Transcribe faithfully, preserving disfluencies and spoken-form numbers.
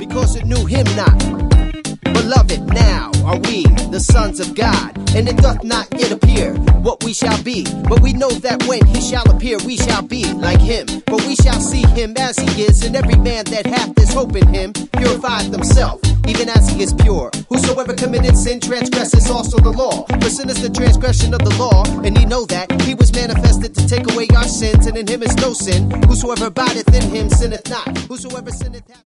because it knew him not. Beloved, now are we the sons of God, and it doth not yet appear what we shall be. But we know that when he shall appear, we shall be like him. For we shall see him as he is, and every man that hath this hope in him purified themselves, even as he is pure. Whosoever committed sin transgresses also the law. For sin is the transgression of the law, and ye know that he was manifested to take away our sins, and in him is no sin. Whosoever abideth in him sinneth not. Whosoever sinneth hath